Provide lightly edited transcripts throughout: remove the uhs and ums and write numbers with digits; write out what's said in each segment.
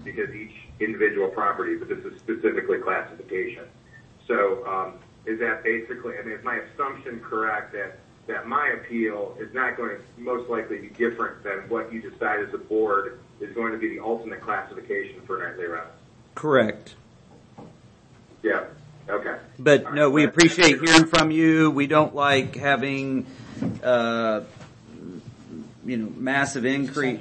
because each individual property, but this is specifically classification. So is that basically, I mean, is my assumption correct that my appeal is not going to most likely be different than what you decide as a board is going to be the ultimate classification for nightly rentals? Correct. Yeah. Okay. But no, we appreciate hearing from you. We don't like having, massive increase.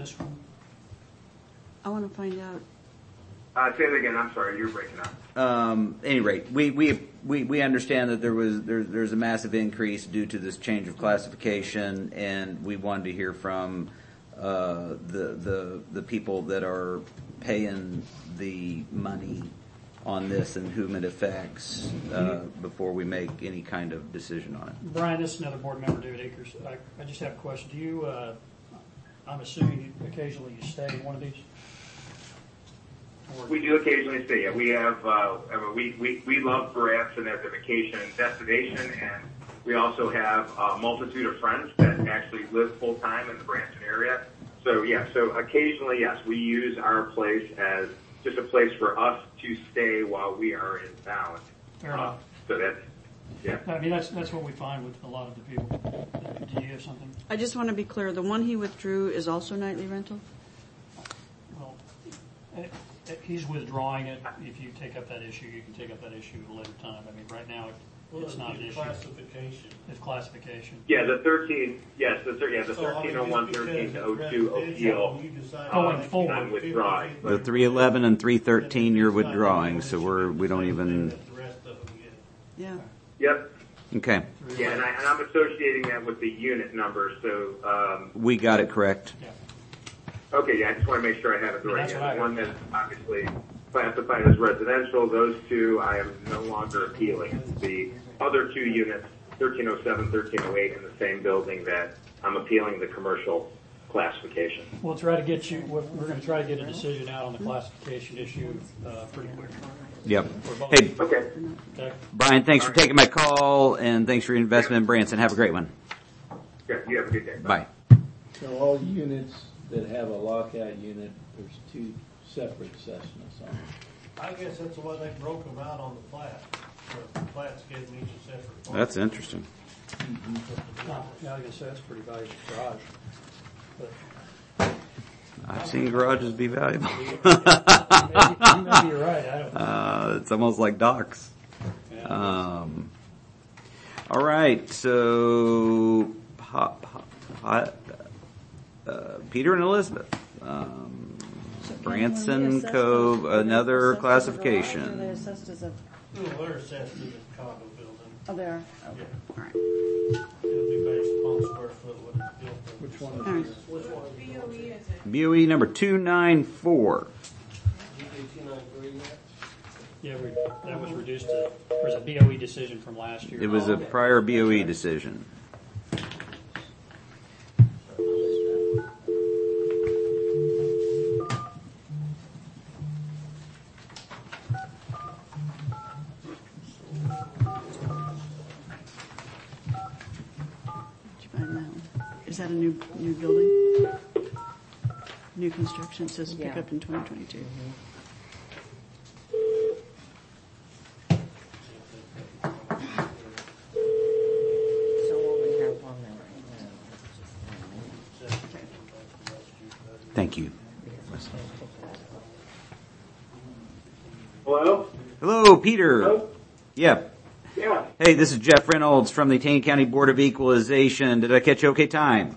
I want to find out. Say it again. I'm sorry, you're breaking up. Any rate, we understand that there's a massive increase due to this change of classification, and we wanted to hear from the people that are paying the money on this and whom it affects before we make any kind of decision on it. Brian, this is another board member, David Akers. I just have a question. Do you? I'm assuming occasionally you stay in one of these. We do occasionally stay. Yeah, we have. We love Branson as a vacation destination, and we also have a multitude of friends that actually live full time in the Branson area. So yeah, so occasionally, yes, we use our place as just a place for us to stay while we are in town. Fair enough. So that's, yeah. I mean, that's what we find with a lot of the people. Do you have something? I just want to be clear. The one he withdrew is also nightly rental? Well, he's withdrawing it. If you take up that issue, you can take up that issue at a later time. I mean, right now it's not an issue. Classification. It's classification. Yeah, the 13. Yes, the 1301, 1302 appeal. Going forward, I'm withdrawing. The 311 and 313 you're withdrawing, so we don't even. Yeah. Yep. Okay. Yeah, and I'm associating that with the unit number. So we got it correct. Yeah. Okay, yeah, I just want to make sure I have it right. That's Yeah, the one that's obviously classified as residential, those two I am no longer appealing. The other two units, 1307, 1308, in the same building, that I'm appealing the commercial classification. We'll try to get you. We're going to try to get a decision out on the classification issue pretty quick. Yep. Hey, Okay. Brian, thanks for taking my call, and thanks for your investment in Branson. Have a great one. Yeah, you have a good day. Bye. So all units that have a lockout unit, there's two separate assessments on it. I guess that's the way they broke them out on the plat. The plats gave them each a separate part. That's interesting. Yeah, I guess that's pretty valuable garage. I've seen garages be valuable. Maybe you're right. I don't. It's almost like docks. Yeah. All right, so Peter and Elizabeth, Branson Cove, another classification. They're assessed as a condo building. Oh, they are? Yeah. All right. It'll be based upon square foot what it's built for. Which one All right. is Which one is it? BOE number 294. Yeah, that was reduced to. There was a BOE decision from last year. It was a prior BOE decision. Is that a new building? New construction, it says pick up in 2022. Mm-hmm. So what we have on there right now. Thank you. Hello? Hello, Peter. Hello? Yeah. Yeah. Hey, this is Jeff Reynolds from the Taney County Board of Equalization. Did I catch you okay time?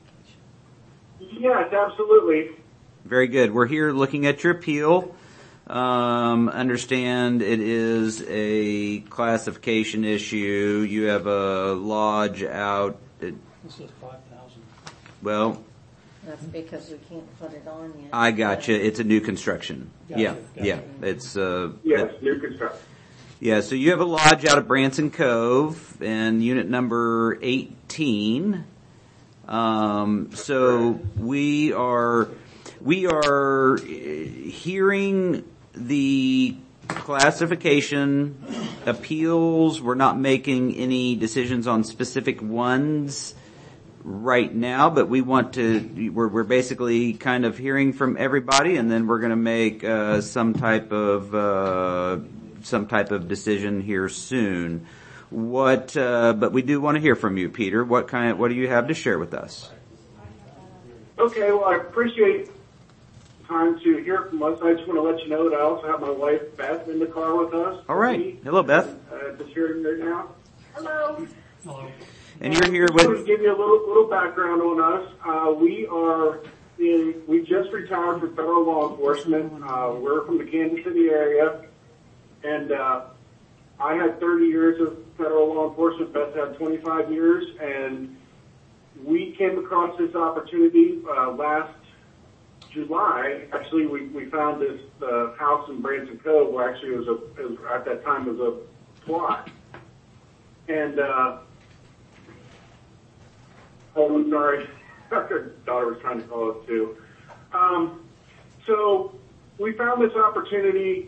Yes, absolutely. Very good. We're here looking at your appeal. Understand it is a classification issue. You have a lodge out. This is 5,000. Well, That's because we can't put it on yet. I got you. It's a new construction. Gotcha. Yeah. It's Yes, new construction. Yeah, so you have a lodge out at Branson Cove and unit number 18. So we are hearing the classification appeals. We're not making any decisions on specific ones right now, but we're basically kind of hearing from everybody, and then we're going to make some type of decision here soon. But we do want to hear from you, Peter. What do you have to share with us? Okay, well, I appreciate time to hear from us. I just want to let you know that I also have my wife Beth in the car with us. All right. Hello, Beth. Just hearing right now. Hello. Hello. And you're here I just want to with. give you a little background on us. We just retired from federal law enforcement. We're from the Kansas City area, and I had 30 years of federal law enforcement. Beth had 25 years, and we came across this opportunity last July. Actually, we found this house in Branson Cove, where actually at that time was a plot. And I'm sorry, our daughter was trying to call us too. So we found this opportunity.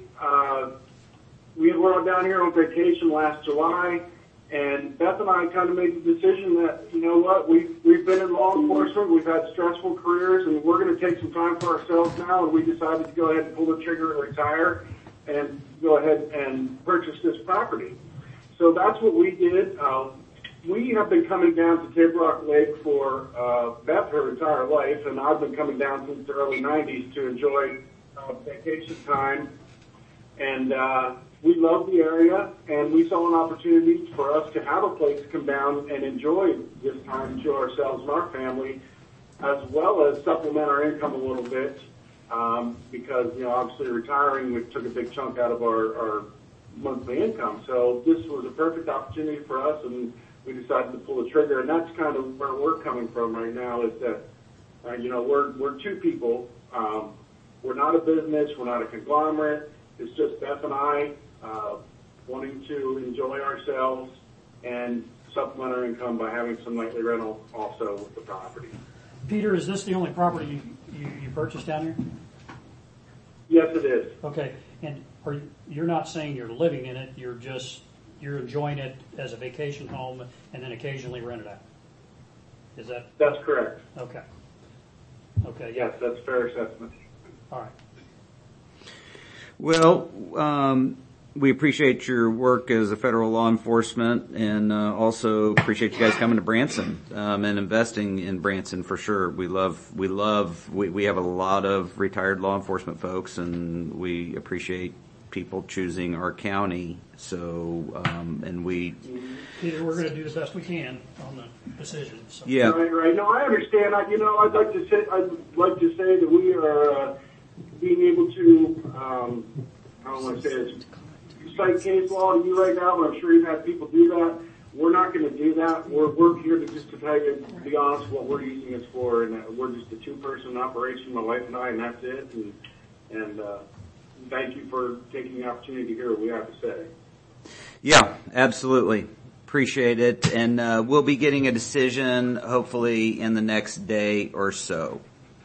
We were down here on vacation last July, and Beth and I kind of made the decision that, you know what, we've been in law enforcement, we've had stressful careers, and we're going to take some time for ourselves now, and we decided to go ahead and pull the trigger and retire and go ahead and purchase this property. So that's what we did. We have been coming down to Table Rock Lake for Beth her entire life, and I've been coming down since the early 90s to enjoy vacation time. And we love the area, and we saw an opportunity for us to have a place to come down and enjoy this time, enjoy ourselves and our family, as well as supplement our income a little bit, because, obviously retiring, we took a big chunk out of our monthly income. So this was a perfect opportunity for us, and we decided to pull the trigger. And that's kind of where we're coming from right now, is that, we're two people. We're not a business. We're not a conglomerate. It's just Beth and I wanting to enjoy ourselves and supplement our income by having some nightly rental also with the property. Peter, is this the only property you purchased down here? Yes, it is. Okay, and you're not saying you're living in it, you're enjoying it as a vacation home and then occasionally rent it out? Is that? That's correct. Okay. Okay, Yes, that's a fair assessment. all right. Well, we appreciate your work as a federal law enforcement, and also appreciate you guys coming to Branson and investing in Branson for sure. We have a lot of retired law enforcement folks, and we appreciate people choosing our county. So, Peter, we're going to do the best we can on the decision. So. Yeah. Right. No, I understand. I'd like to say that we are being able to. I don't want to say this. Cite case law to you right now, but I'm sure you've had people do that. We're not going to do that. We're here to tell you, to be honest, what we're using this for, and we're just a two-person operation, my wife and I, and that's it. And thank you for taking the opportunity to hear what we have to say. Yeah, absolutely. Appreciate it. And we'll be getting a decision hopefully in the next day or so.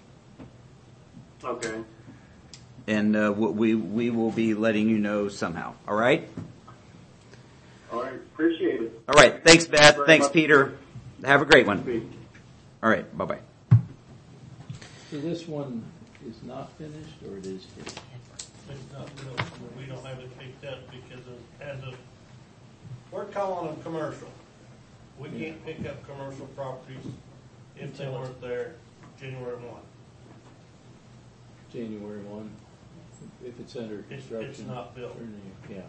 Okay. And we will be letting you know somehow. All right? All right. Appreciate it. All right. Thanks, Beth. Very Thanks, much. Peter. Have a great one. All right. Bye-bye. So this one is not finished, or it is finished? It's not built. We don't have it picked up because we're calling them commercial. We can't pick up commercial properties if they weren't there January 1. January 1, if it's under construction. It's not built. Yeah.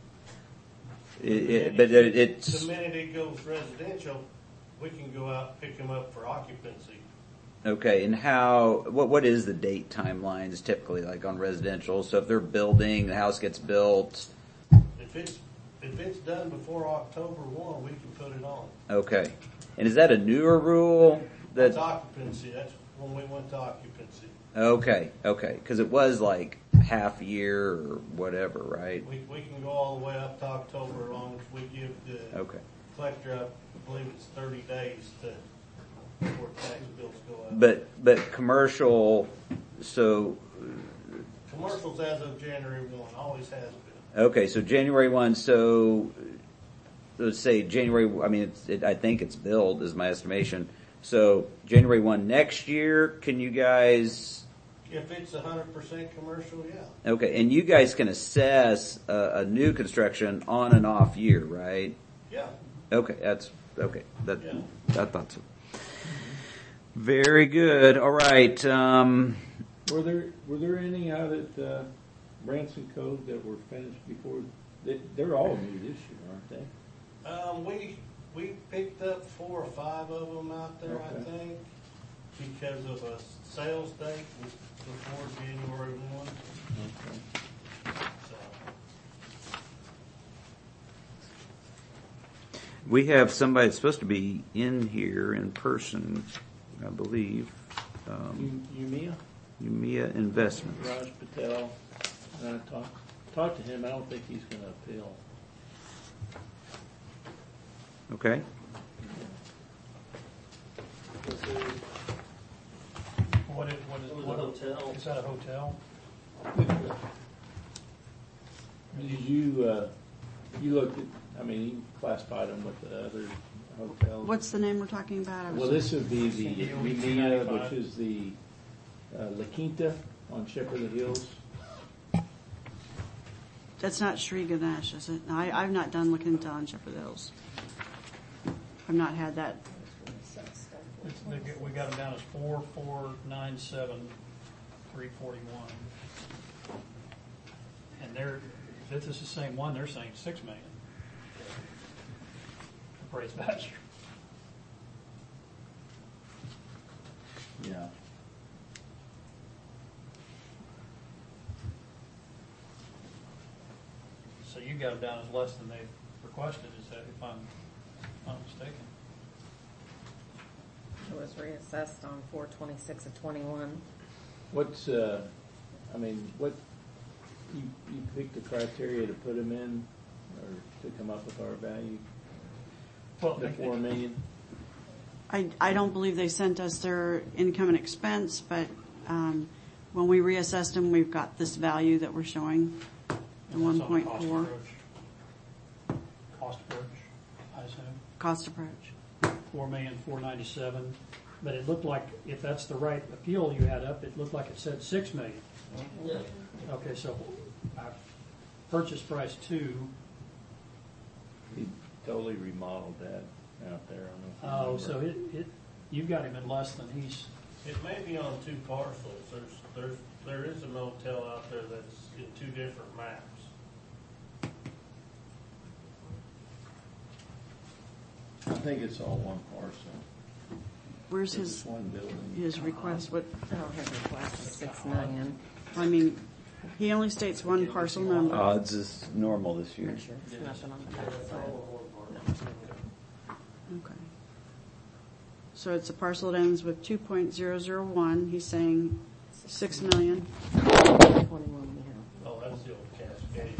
It's The minute it goes residential, we can go out and pick them up for occupancy. okay. And what is the date timelines typically like on residential? So if they're building, the house gets built. If it's done before October 1, we can put it on. Okay. And is that a newer rule? That's occupancy. That's when we went to occupancy. Okay. Because it was like half year or whatever, right? We can go all the way up to October as long as we give the collector, I believe it's 30 days before tax bills go up. But commercial, so Commercials as of January 1, always has been. okay, so January 1, so let's say January, I mean, I think it's billed is my estimation. So January 1 next year, can you guys, If it's 100% commercial, yeah. okay, and you guys can assess a new construction on and off year, right? Yeah. Okay, that's, okay, that, Yeah. I thought so. Very good, alright, Were there any out at Branson Cove that were finished before? They're all new this year, aren't they? We picked up 4 or 5 of them out there, I Okay. think, because of a sales date before January 1. Okay. So, we have somebody that's supposed to be in here in person, I believe, Umia, Umia Investments. Raj Patel, and I talked to him. I don't think he's going to appeal. Okay, What is hotel? Is that a hotel? Did you looked at? I mean, you classified them with the other hotels. What's the name we're talking about? Well, this would be the Umia, which is the La Quinta on Shepherd of the Hills. That's not Sri Ganesh, is it? No, I've not done looking into on Shepherd Hills. I've not had that. We got them down as 4,497,341, and if this is the same one, they're saying $6 million. Appraised value. Yeah. So you got them down as less than they requested, is that, if I'm not mistaken? It was reassessed on 4/26 of 21. What's I mean, what you picked the criteria to put them in, or to come up with our value? Well, The $4 million. I don't believe they sent us their income and expense, but when we reassessed them, we've got this value that we're showing, the and that's on the 1.4 Cost approach, I assume. cost approach. 4,497,000, but it looked like, if that's the right appeal you had up, it looked like it said $6 million. yeah. Okay, so purchase price 2. He totally remodeled that out there. I don't know Oh, if you so remember. you've got him at less than he's. It may be on 2 parcels. There is a motel out there that's in 2 different maps. I think it's all one parcel. Where's It's his one building. request? What? Oh, his request is 6 million. I mean, he only states one parcel number. odds is normal this year. Sure, it's nothing on the back side. Okay. So it's a parcel that ends with 2.001. He's saying 6 million. 21 we have. Oh, that's the old Cascade.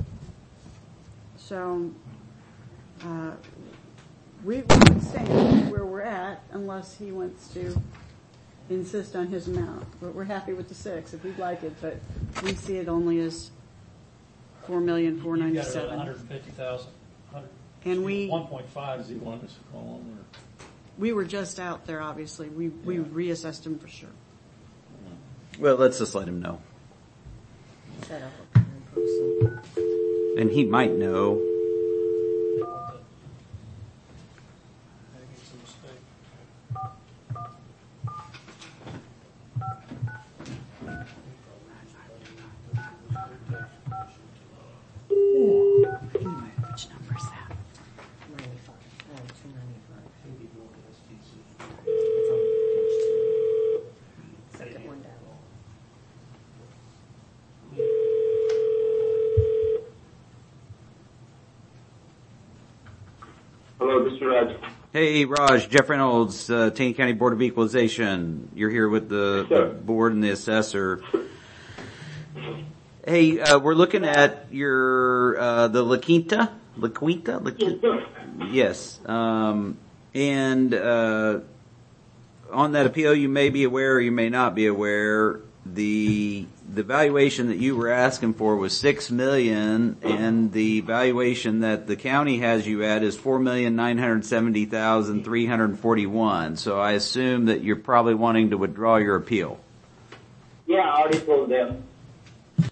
So, we would stay where we're at unless he wants to insist on his amount. But we're happy with the 6 if we'd like it, but we see it only as You got it at 4,497. 150,000. And we 1.5. Does he want us to call him, or? we were just out there, obviously. We Yeah. reassessed him for sure. Well, let's just let him know. Set up a plan person. And he might know. Maybe it's a mistake. Which number is that? 95. Oh, 295. It's on page 2. Second one down. Hello, this is Raj. Hey, Raj, Jeff Reynolds, Taney County Board of Equalization. You're here with the Yes, sir. board and the assessor. Hey, we're looking at your, the La Quinta? La Quinta? La Quinta? Yes. And, on that appeal, you may be aware or you may not be aware, the the valuation that you were asking for was $6 million, and the valuation that the county has you at is $4,970,341. So I assume that you're probably wanting to withdraw your appeal. Yeah, I already told them.